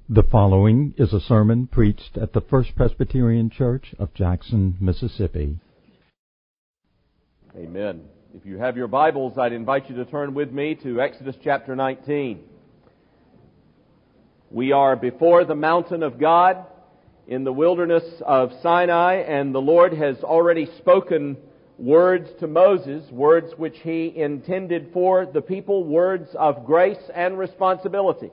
The following is a sermon preached at the First Presbyterian Church of Jackson, Mississippi. Amen. If you have your Bibles, I'd invite you to turn with me to Exodus chapter 19. We are before the mountain of God in the wilderness of Sinai, and the Lord has already spoken words to Moses, words which He intended for the people, words of grace and responsibility.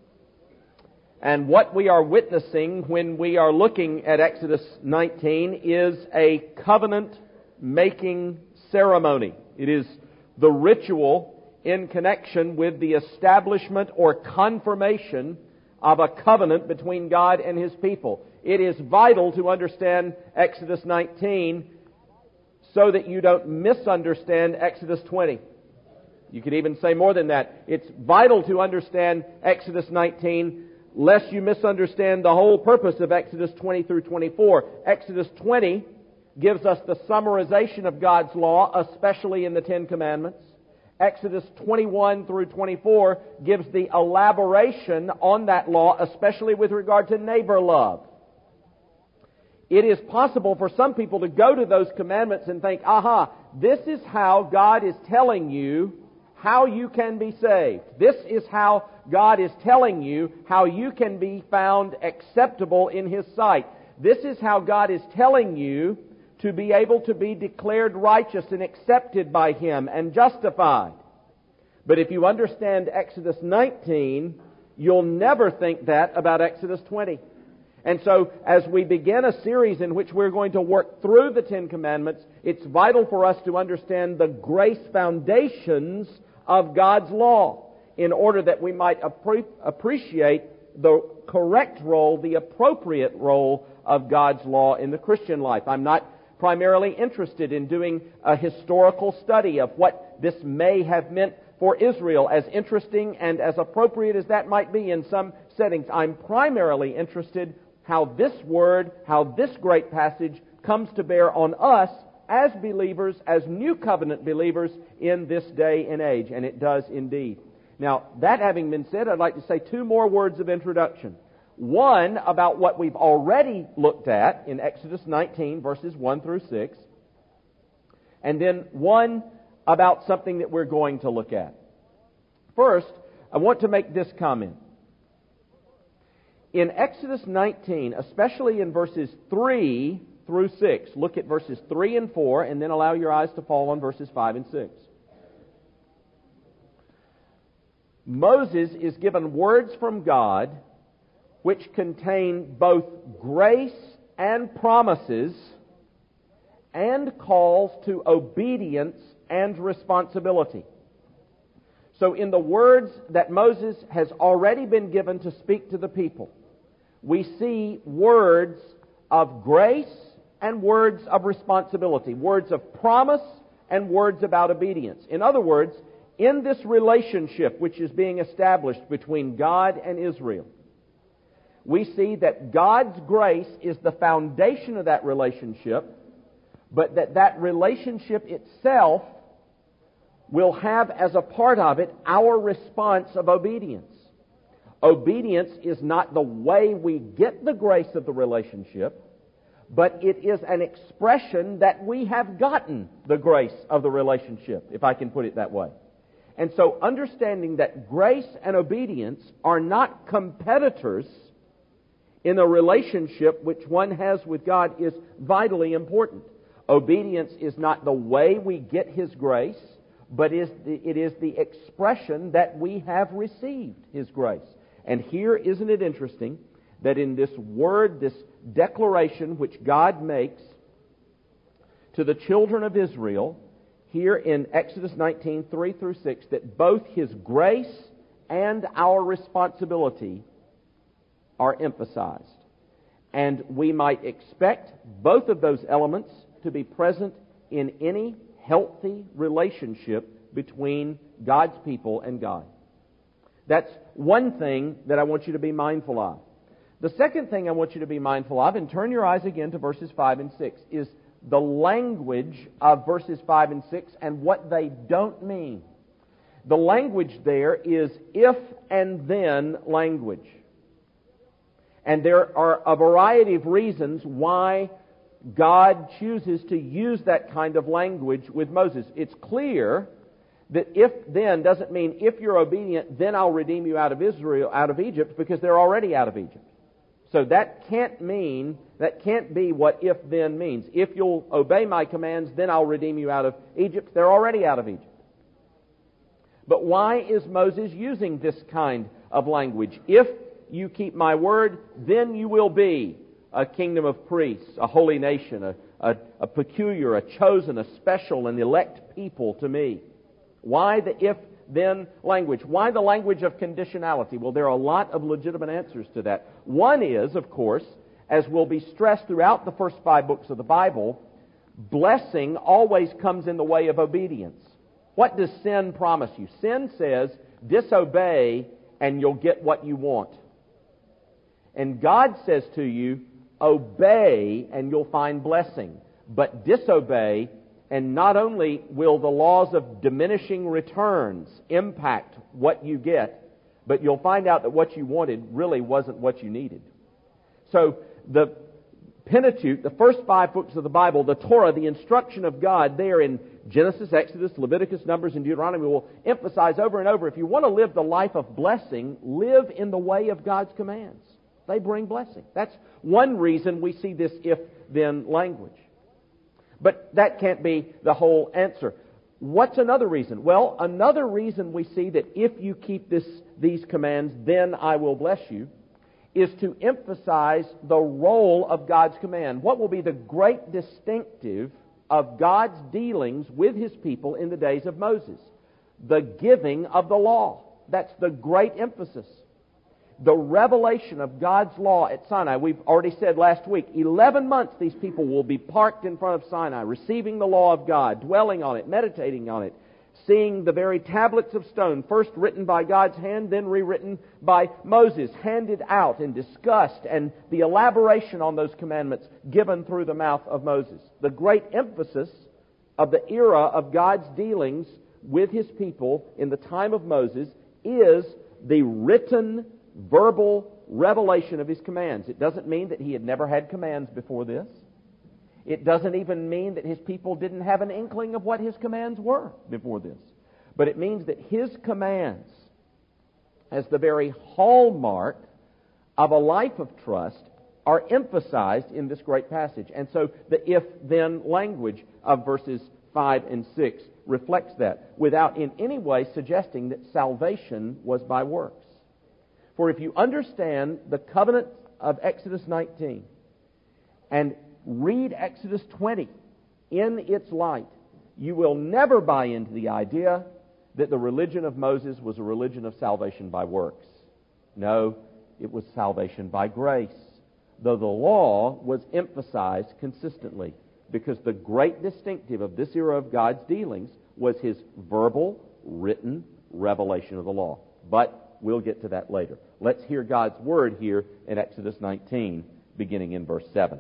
And what we are witnessing when we are looking at Exodus 19 is a covenant-making ceremony. It is the ritual in connection with the establishment or confirmation of a covenant between God and His people. It is vital to understand Exodus 19 so that you don't misunderstand Exodus 20. You could even say more than that. It's vital to understand Exodus 19 lest you misunderstand the whole purpose of Exodus 20 through 24. Exodus 20 gives us the summarization of God's law, especially in the Ten Commandments. Exodus 21 through 24 gives the elaboration on that law, especially with regard to neighbor love. It is possible for some people to go to those commandments and think, this is how God is telling you how you can be saved. This is how God is telling you how you can be found acceptable in His sight. This is how God is telling you to be able to be declared righteous and accepted by Him and justified. But if you understand Exodus 19, you'll never think that about Exodus 20. And so, as we begin a series in which we're going to work through the Ten Commandments, it's vital for us to understand the grace foundations of God's law in order that we might appreciate the correct role, the appropriate role of God's law in the Christian life. I'm not primarily interested in doing a historical study of what this may have meant for Israel, as interesting and as appropriate as that might be in some settings. I'm primarily interested how this word, how this great passage comes to bear on us as believers, as New Covenant believers in this day and age, and it does indeed. Now, that having been said, I'd like to say two more words of introduction. One about what we've already looked at in Exodus 19, verses 1 through 6, and then one about something that we're going to look at. First, I want to make this comment. In Exodus 19, especially in verses 3 through 6, look at verses 3 and 4, and then allow your eyes to fall on verses 5 and 6. Moses is given words from God which contain both grace and promises and calls to obedience and responsibility. So in the words that Moses has already been given to speak to the people, we see words of grace and words of responsibility, words of promise and words about obedience. In other words, in this relationship which is being established between God and Israel, we see that God's grace is the foundation of that relationship, but that relationship itself will have as a part of it our response of obedience. Obedience is not the way we get the grace of the relationship, but it is an expression that we have gotten the grace of the relationship, if I can put it that way. And so understanding that grace and obedience are not competitors in a relationship which one has with God is vitally important. Obedience is not the way we get His grace, but it is the expression that we have received His grace. And here, isn't it interesting that in this word, this declaration which God makes to the children of Israel, here in Exodus 19, 3 through 6, that both His grace and our responsibility are emphasized. And we might expect both of those elements to be present in any healthy relationship between God's people and God. That's one thing that I want you to be mindful of. The second thing I want you to be mindful of, and turn your eyes again to verses 5 and 6, is the language of verses 5 and 6 and what they don't mean. The language there is if and then language. And there are a variety of reasons why God chooses to use that kind of language with Moses. It's clear that if then doesn't mean if you're obedient, then I'll redeem you out of Egypt, because they're already out of Egypt. So that can't be what if then means. If you'll obey my commands, then I'll redeem you out of Egypt. They're already out of Egypt. But why is Moses using this kind of language? If you keep my word, then you will be a kingdom of priests, a holy nation, a peculiar, a chosen, a special, and elect people to me. Why the if-then language? Why the language of conditionality? Well, there are a lot of legitimate answers to that. One is, of course, as will be stressed throughout the first 5 books of the Bible, blessing always comes in the way of obedience. What does sin promise you? Sin says, disobey and you'll get what you want. And God says to you, obey and you'll find blessing. But disobey, and not only will the laws of diminishing returns impact what you get, but you'll find out that what you wanted really wasn't what you needed. So the Pentateuch, the first 5 books of the Bible, the Torah, the instruction of God there in Genesis, Exodus, Leviticus, Numbers, and Deuteronomy will emphasize over and over, if you want to live the life of blessing, live in the way of God's commands. They bring blessing. That's one reason we see this if-then language. But that can't be the whole answer. What's another reason? Well, another reason we see that if you keep these commands, then I will bless you, is to emphasize the role of God's command. What will be the great distinctive of God's dealings with His people in the days of Moses? The giving of the law. That's the great emphasis. The revelation of God's law at Sinai. We've already said last week, 11 months these people will be parked in front of Sinai, receiving the law of God, dwelling on it, meditating on it, seeing the very tablets of stone, first written by God's hand, then rewritten by Moses, handed out and discussed, and the elaboration on those commandments given through the mouth of Moses. The great emphasis of the era of God's dealings with His people in the time of Moses is the written, verbal revelation of His commands. It doesn't mean that He had never had commands before this. It doesn't even mean that His people didn't have an inkling of what His commands were before this. But it means that His commands, as the very hallmark of a life of trust, are emphasized in this great passage. And so the if-then language of verses 5 and 6 reflects that, without in any way suggesting that salvation was by works. For if you understand the covenant of Exodus 19 and read Exodus 20 in its light, you will never buy into the idea that the religion of Moses was a religion of salvation by works. No, it was salvation by grace, though the law was emphasized consistently, because the great distinctive of this era of God's dealings was His verbal, written revelation of the law. But we'll get to that later. Let's hear God's word here in Exodus 19, beginning in verse 7.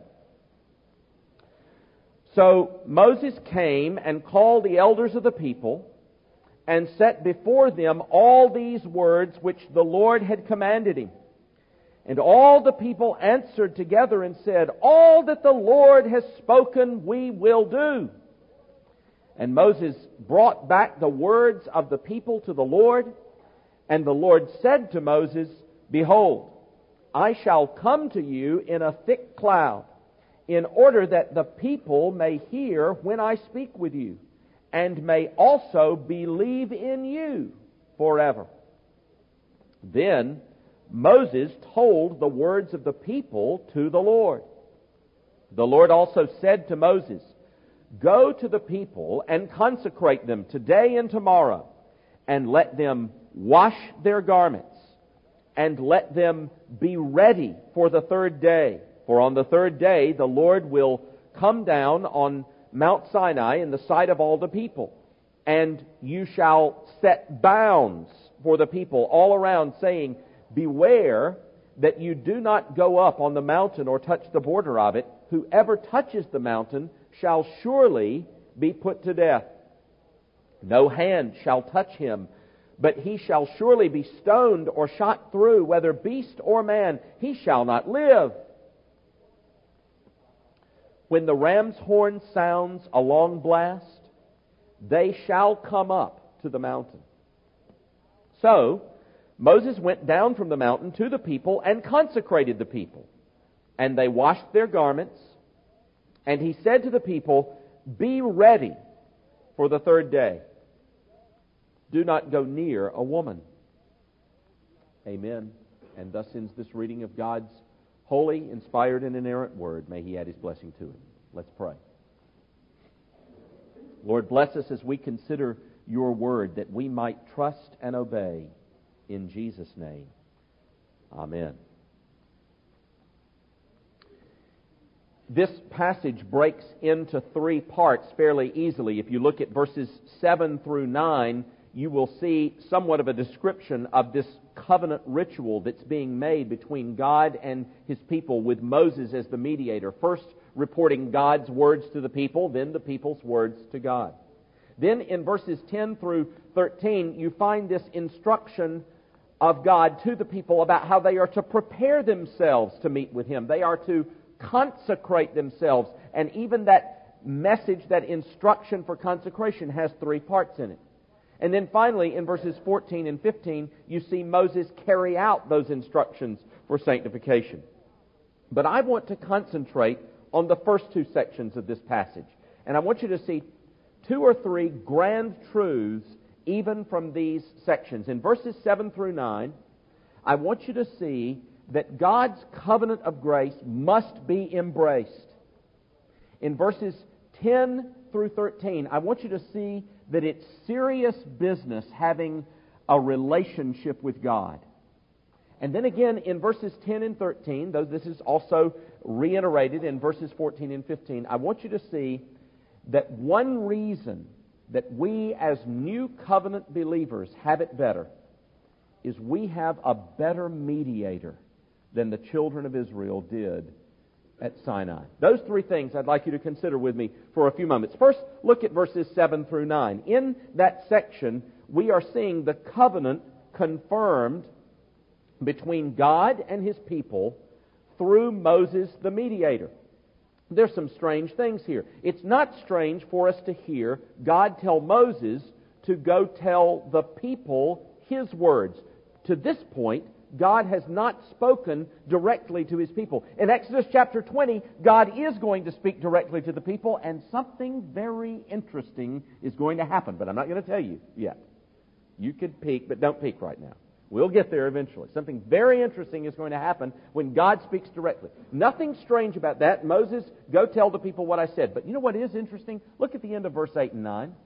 So Moses came and called the elders of the people and set before them all these words which the Lord had commanded him. And all the people answered together and said, all that the Lord has spoken we will do. And Moses brought back the words of the people to the Lord. And the Lord said to Moses, behold, I shall come to you in a thick cloud, in order that the people may hear when I speak with you, and may also believe in you forever. Then Moses told the words of the people to the Lord. The Lord also said to Moses, go to the people and consecrate them today and tomorrow, and let them wash their garments, and let them be ready for the third day. For on the third day the Lord will come down on Mount Sinai in the sight of all the people. And you shall set bounds for the people all around, saying, beware that you do not go up on the mountain or touch the border of it. Whoever touches the mountain shall surely be put to death. No hand shall touch him, but he shall surely be stoned or shot through, whether beast or man, he shall not live. When the ram's horn sounds a long blast, they shall come up to the mountain. So Moses went down from the mountain to the people and consecrated the people. And they washed their garments. And he said to the people, "Be ready for the third day. Do not go near a woman." Amen. And thus ends this reading of God's holy, inspired, and inerrant Word. May He add His blessing to it. Let's pray. Lord, bless us as we consider Your Word, that we might trust and obey. In Jesus' name, amen. This passage breaks into three parts fairly easily. If you look at verses 7 through 9, you will see somewhat of a description of this covenant ritual that's being made between God and His people, with Moses as the mediator, first reporting God's words to the people, then the people's words to God. Then in verses 10 through 13, you find this instruction of God to the people about how they are to prepare themselves to meet with Him. They are to consecrate themselves. And even that message, that instruction for consecration, has three parts in it. And then finally, in verses 14 and 15, you see Moses carry out those instructions for sanctification. But I want to concentrate on the first two sections of this passage. And I want you to see two or three grand truths even from these sections. In verses 7 through 9, I want you to see that God's covenant of grace must be embraced. In verses 10 through 13, I want you to see that it's serious business having a relationship with God. And then again in verses 10 and 13, though this is also reiterated in verses 14 and 15, I want you to see that one reason that we as new covenant believers have it better is we have a better mediator than the children of Israel did at Sinai. Those three things I'd like you to consider with me for a few moments. First, look at verses 7 through 9. In that section, we are seeing the covenant confirmed between God and His people through Moses the mediator. There's some strange things here. It's not strange for us to hear God tell Moses to go tell the people His words. To this point, God has not spoken directly to His people. In Exodus chapter 20, God is going to speak directly to the people, and something very interesting is going to happen, but I'm not going to tell you yet. You could peek, but don't peek right now. We'll get there eventually. Something very interesting is going to happen when God speaks directly. Nothing strange about that. Moses, go tell the people what I said. But you know what is interesting? Look at the end of verse 8 and 9.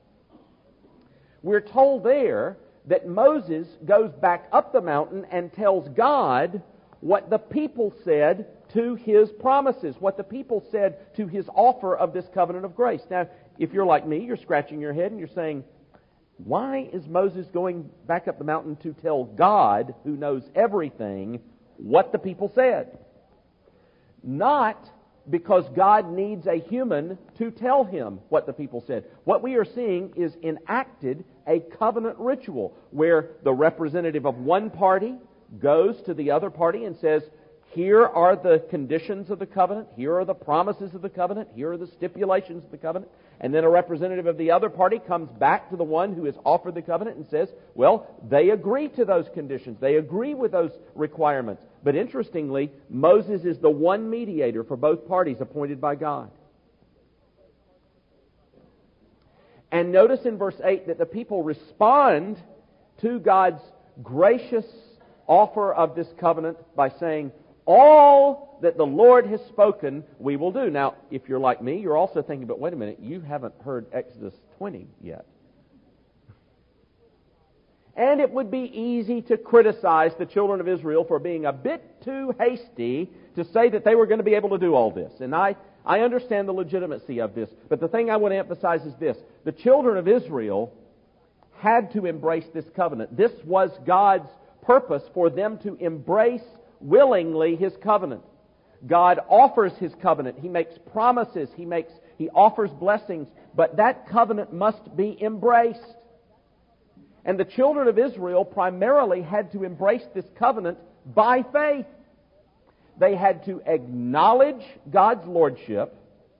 We're told there that Moses goes back up the mountain and tells God what the people said to His promises, what the people said to His offer of this covenant of grace. Now, if you're like me, you're scratching your head and you're saying, why is Moses going back up the mountain to tell God, who knows everything, what the people said? Not because God needs a human to tell Him what the people said. What we are seeing is enacted a covenant ritual where the representative of one party goes to the other party and says, here are the conditions of the covenant, here are the promises of the covenant, here are the stipulations of the covenant. And then a representative of the other party comes back to the one who has offered the covenant and says, well, they agree to those conditions. They agree with those requirements. But interestingly, Moses is the one mediator for both parties appointed by God. And notice in verse 8 that the people respond to God's gracious offer of this covenant by saying, all that the Lord has spoken, we will do. Now, if you're like me, you're also thinking, but wait a minute, you haven't heard Exodus 20 yet. And it would be easy to criticize the children of Israel for being a bit too hasty to say that they were going to be able to do all this. And I understand the legitimacy of this. But the thing I want to emphasize is this. The children of Israel had to embrace this covenant. This was God's purpose for them to embrace willingly His covenant. God offers His covenant. He makes promises. He offers blessings. But that covenant must be embraced. And the children of Israel primarily had to embrace this covenant by faith. They had to acknowledge God's lordship,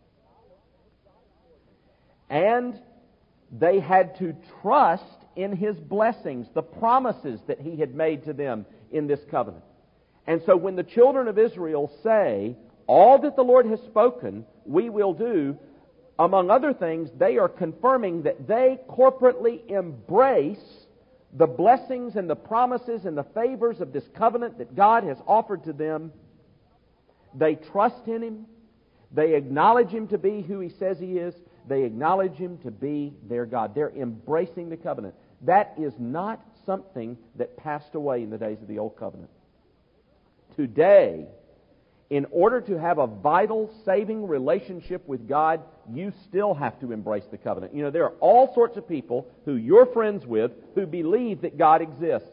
and they had to trust in His blessings, the promises that He had made to them in this covenant. And so when the children of Israel say, all that the Lord has spoken, we will do, among other things, they are confirming that they corporately embrace the blessings and the promises and the favors of this covenant that God has offered to them. They trust in Him. They acknowledge Him to be who He says He is. They acknowledge Him to be their God. They're embracing the covenant. That is not something that passed away in the days of the Old Covenant. Today, in order to have a vital, saving relationship with God, you still have to embrace the covenant. You know, there are all sorts of people who you're friends with who believe that God exists.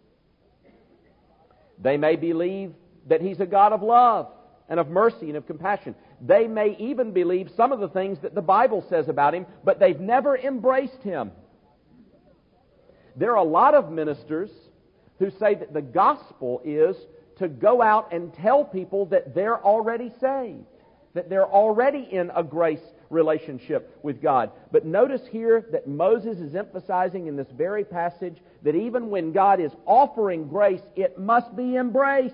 They may believe that He's a God of love and of mercy and of compassion. They may even believe some of the things that the Bible says about Him, but they've never embraced Him. There are a lot of ministers who say that the gospel is to go out and tell people that they're already saved, that they're already in a grace relationship with God. But notice here that Moses is emphasizing in this very passage that even when God is offering grace, it must be embraced.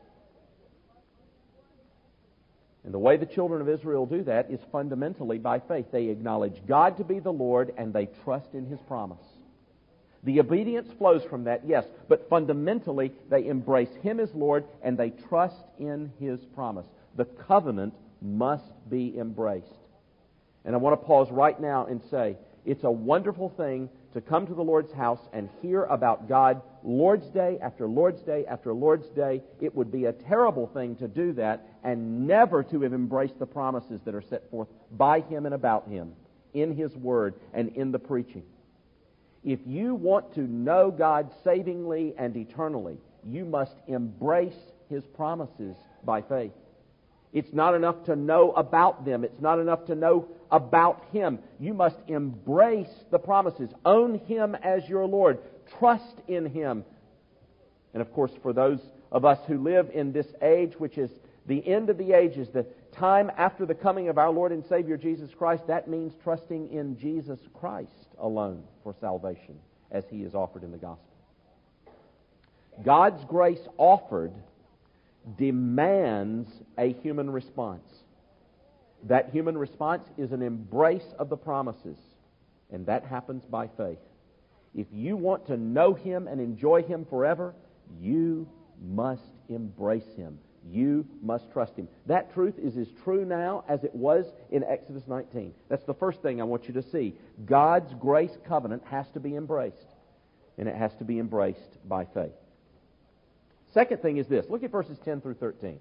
And the way the children of Israel do that is fundamentally by faith. They acknowledge God to be the Lord and they trust in His promise. The obedience flows from that, yes, but fundamentally they embrace Him as Lord and they trust in His promise. The covenant must be embraced. And I want to pause right now and say, it's a wonderful thing to come to the Lord's house and hear about God Lord's Day after Lord's Day after Lord's Day. It would be a terrible thing to do that and never to have embraced the promises that are set forth by Him and about Him in His Word and in the preaching. If you want to know God savingly and eternally, you must embrace His promises by faith. It's not enough to know about them. It's not enough to know about Him. You must embrace the promises. Own Him as your Lord. Trust in Him. And of course, for those of us who live in this age, which is the end of the ages, the time after the coming of our Lord and Savior Jesus Christ, that means trusting in Jesus Christ alone for salvation as He is offered in the gospel. God's grace offered demands a human response. That human response is an embrace of the promises, and that happens by faith. If you want to know Him and enjoy Him forever, you must embrace Him. You must trust Him. That truth is as true now as it was in Exodus 19. That's the first thing I want you to see. God's grace covenant has to be embraced, and it has to be embraced by faith. Second thing is this. Look at verses 10 through 13.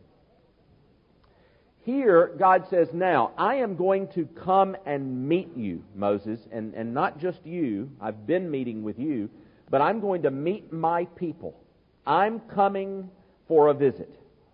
Here, God says, now, I am going to come and meet you, Moses, and not just you. I've been meeting with you, but I'm going to meet my people. I'm coming for a visit.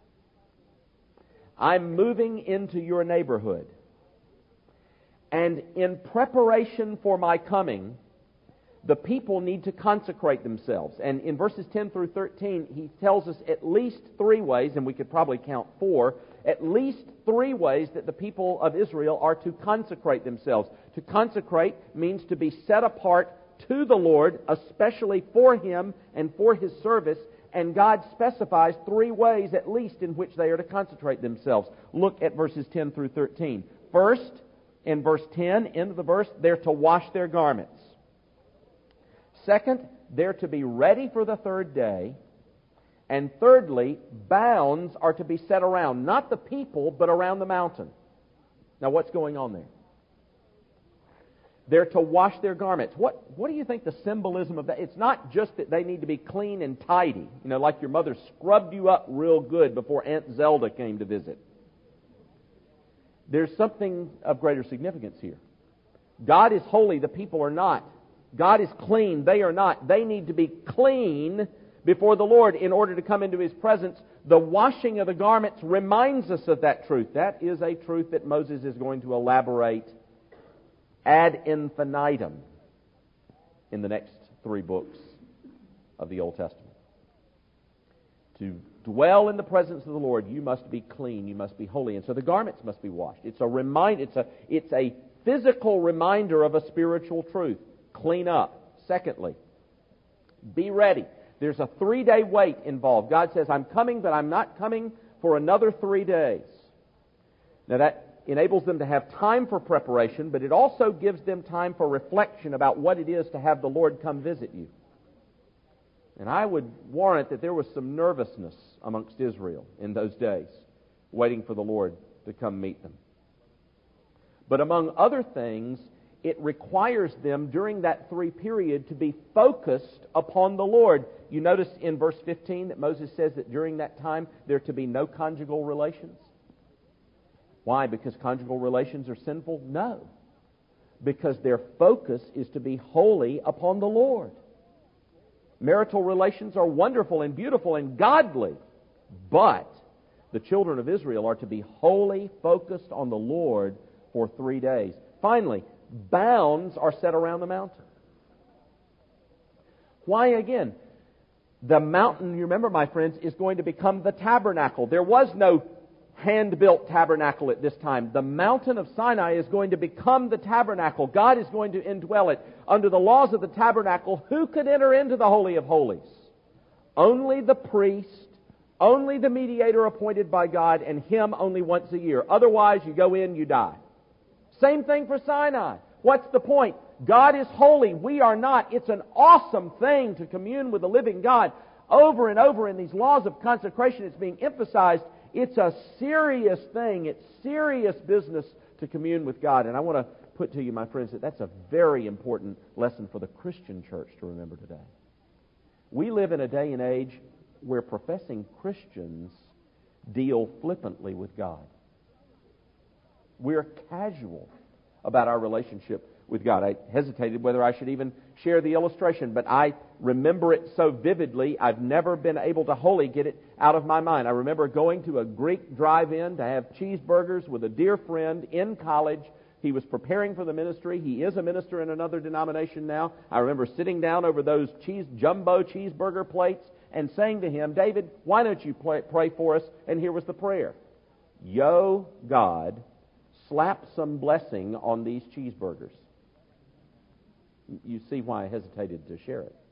I'm moving into your neighborhood. And in preparation for my coming, the people need to consecrate themselves. And in verses 10 through 13, he tells us at least 3 ways, and we could probably count 4, at least 3 ways that the people of Israel are to consecrate themselves. To consecrate means to be set apart to the Lord, especially for Him and for His service. And God specifies 3 ways at least in which they are to consecrate themselves. Look at verses 10 through 13. First, in verse 10, end of the verse, they're to wash their garments. Second, they're to be ready for the 3rd day. And thirdly, bounds are to be set around, not the people, but around the mountain. Now, what's going on there? They're to wash their garments. What do you think the symbolism of that? It's not just that they need to be clean and tidy, like your mother scrubbed you up real good before Aunt Zelda came to visit. There's something of greater significance here. God is holy, the people are not. God is clean, they are not. They need to be clean before the Lord in order to come into His presence. The washing of the garments reminds us of that truth. That is a truth that Moses is going to elaborate ad infinitum in the next three books of the Old Testament. To dwell in the presence of the Lord, you must be clean, you must be holy. And so the garments must be washed. It's a physical reminder of a spiritual truth. Clean up. Secondly, be ready. There's a 3-day wait involved. God says, I'm coming, but I'm not coming for another 3 days. Now that enables them to have time for preparation, but it also gives them time for reflection about what it is to have the Lord come visit you. And I would warrant that there was some nervousness amongst Israel in those days, waiting for the Lord to come meet them. But among other things, it requires them during that 3 period to be focused upon the Lord. You notice in verse 15 that Moses says that during that time there are to be no conjugal relations. Why? Because conjugal relations are sinful? No. Because their focus is to be wholly upon the Lord. Marital relations are wonderful and beautiful and godly, but the children of Israel are to be wholly focused on the Lord for 3 days. Finally, bounds are set around the mountain. Why again? The mountain, you remember, my friends, is going to become the tabernacle. There was no hand-built tabernacle at this time. The mountain of Sinai is going to become the tabernacle. God is going to indwell it. Under the laws of the tabernacle, who could enter into the Holy of Holies? Only the priest, only the mediator appointed by God, and him only once a year. Otherwise, you go in, you die. Same thing for Sinai. What's the point? God is holy. We are not. It's an awesome thing to commune with the living God. Over and over in these laws of consecration, it's being emphasized. It's a serious thing. It's serious business to commune with God. And I want to put to you, my friends, that that's a very important lesson for the Christian church to remember today. We live in a day and age where professing Christians deal flippantly with God. We're casual about our relationship with God. I hesitated whether I should even share the illustration, but I remember it so vividly, I've never been able to wholly get it out of my mind. I remember going to a Greek drive-in to have cheeseburgers with a dear friend in college. He was preparing for the ministry. He is a minister in another denomination now. I remember sitting down over those jumbo cheeseburger plates and saying to him, David, why don't you pray for us? And here was the prayer. Yo, God, slap some blessing on these cheeseburgers. You see why I hesitated to share it.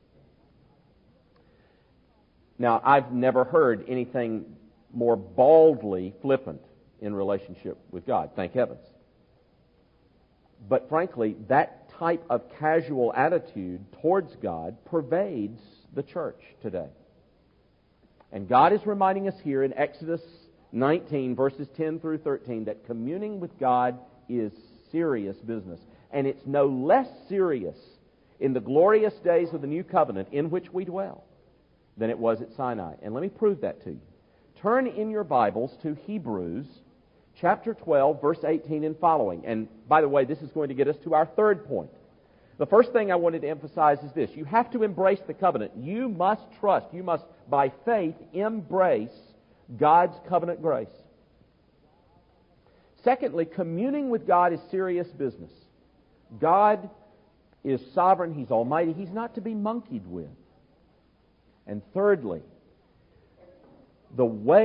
Now, I've never heard anything more baldly flippant in relationship with God, thank heavens. But frankly, that type of casual attitude towards God pervades the church today. And God is reminding us here in Exodus 19, verses 10 through 13, that communing with God is serious business. And it's no less serious in the glorious days of the new covenant in which we dwell than it was at Sinai. And let me prove that to you. Turn in your Bibles to Hebrews chapter 12, verse 18 and following. And by the way, this is going to get us to our third point. The first thing I wanted to emphasize is this. You have to embrace the covenant. You must trust. You must, by faith, embrace God's covenant grace. Secondly, communing with God is serious business. God is sovereign. He's almighty. He's not to be monkeyed with. And thirdly, the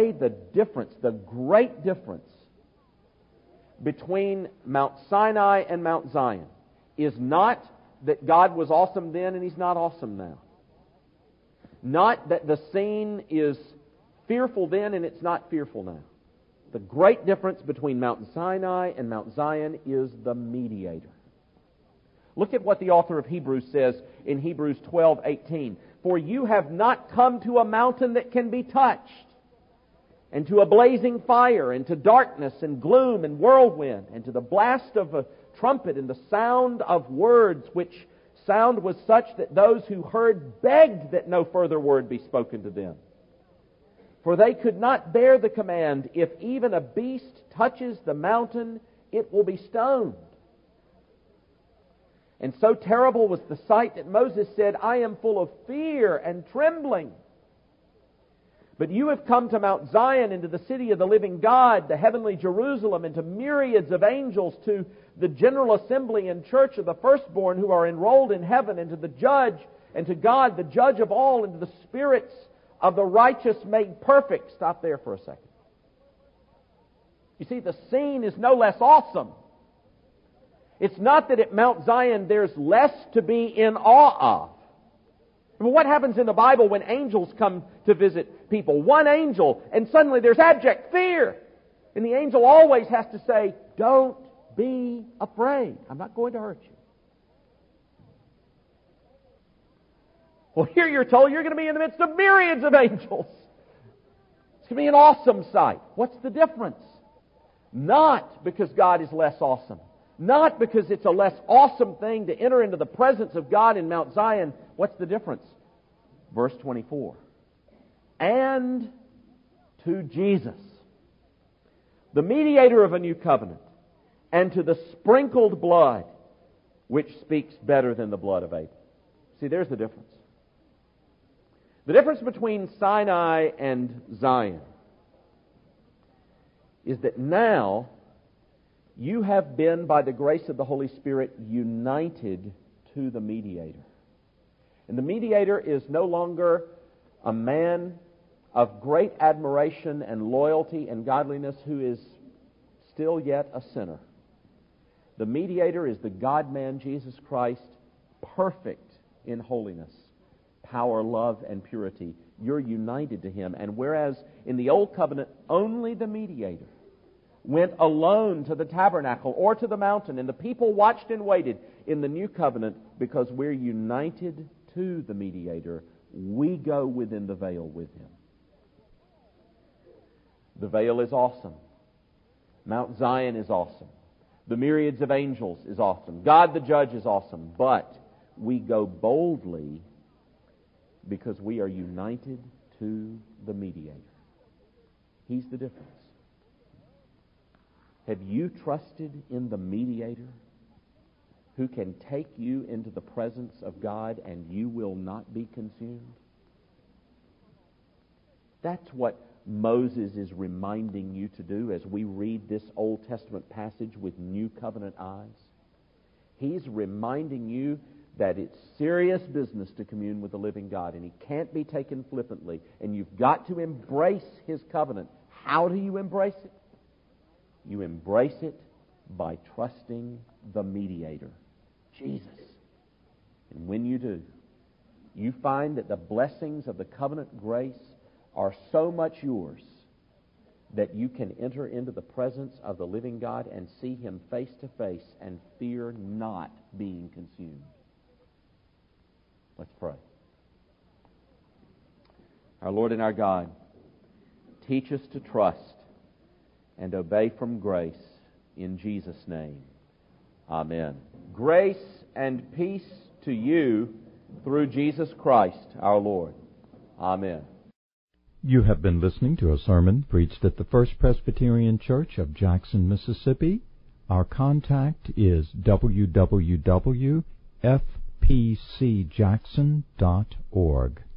great difference between Mount Sinai and Mount Zion is not that God was awesome then and He's not awesome now. Not that the scene is fearful then and it's not fearful now. The great difference between Mount Sinai and Mount Zion is the mediator. Look at what the author of Hebrews says in Hebrews 12:18. For you have not come to a mountain that can be touched, and to a blazing fire, and to darkness and gloom and whirlwind, and to the blast of a trumpet and the sound of words, which sound was such that those who heard begged that no further word be spoken to them. For they could not bear the command, if even a beast touches the mountain, it will be stoned. And so terrible was the sight that Moses said, I am full of fear and trembling. But you have come to Mount Zion, and to the city of the living God, the heavenly Jerusalem, and to myriads of angels, to the general assembly and church of the firstborn who are enrolled in heaven, and to the judge and to God, the judge of all, and to the spirits of the righteous made perfect. Stop there for a second. You see, the scene is no less awesome. It's not that at Mount Zion there's less to be in awe of. But what happens in the Bible when angels come to visit people? One angel, and suddenly there's abject fear. And the angel always has to say, don't be afraid. I'm not going to hurt you. Well, here you're told you're going to be in the midst of myriads of angels. It's going to be an awesome sight. What's the difference? Not because God is less awesome. Not because it's a less awesome thing to enter into the presence of God in Mount Zion. What's the difference? Verse 24. And to Jesus, the mediator of a new covenant, and to the sprinkled blood, which speaks better than the blood of Abel. See, there's the difference. The difference between Sinai and Zion is that now you have been, by the grace of the Holy Spirit, united to the mediator. And the mediator is no longer a man of great admiration and loyalty and godliness who is still yet a sinner. The mediator is the God-man, Jesus Christ, perfect in holiness, power, love, and purity. You're united to Him. And whereas in the Old Covenant, only the mediator went alone to the tabernacle or to the mountain, and the people watched and waited, in the New Covenant, because we're united to the mediator, we go within the veil with Him. The veil is awesome. Mount Zion is awesome. The myriads of angels is awesome. God the judge is awesome. But we go boldly because we are united to the mediator. He's the difference. Have you trusted in the mediator who can take you into the presence of God and you will not be consumed? That's what Moses is reminding you to do as we read this Old Testament passage with New Covenant eyes. He's reminding you that it's serious business to commune with the living God, and He can't be taken flippantly, and you've got to embrace His covenant. How do you embrace it? You embrace it by trusting the mediator, Jesus. And when you do, you find that the blessings of the covenant grace are so much yours that you can enter into the presence of the living God and see Him face to face and fear not being consumed. Let's pray. Our Lord and our God, teach us to trust and obey from grace in Jesus' name. Amen. Grace and peace to you through Jesus Christ our Lord. Amen. You have been listening to a sermon preached at the First Presbyterian Church of Jackson, Mississippi. Our contact is www.fpcjackson.org.